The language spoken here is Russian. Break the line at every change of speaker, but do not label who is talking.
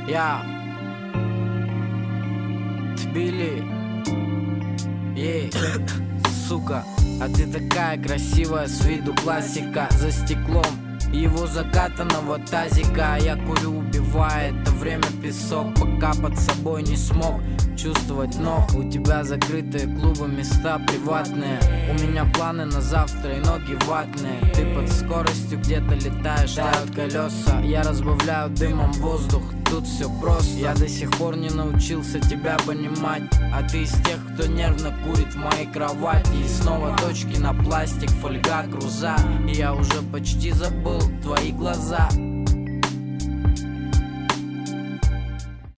Я Тбили, ей, сука, а ты такая красивая, с виду классика. За стеклом его закатанного тазика я курю, убивая это время песок, пока под собой не смог чувствовать ног. У тебя закрытые клубы, места приватные. У меня планы на завтра и ноги ватные. Ты под скоростью где-то летаешь, тают колеса. Я разбавляю дымом воздух, тут все просто. Я до сих пор не научился тебя понимать, а ты из тех, кто нервно курит в моей кровати. И снова точки на пластик, фольга, груза. И я уже почти забыл твои глаза.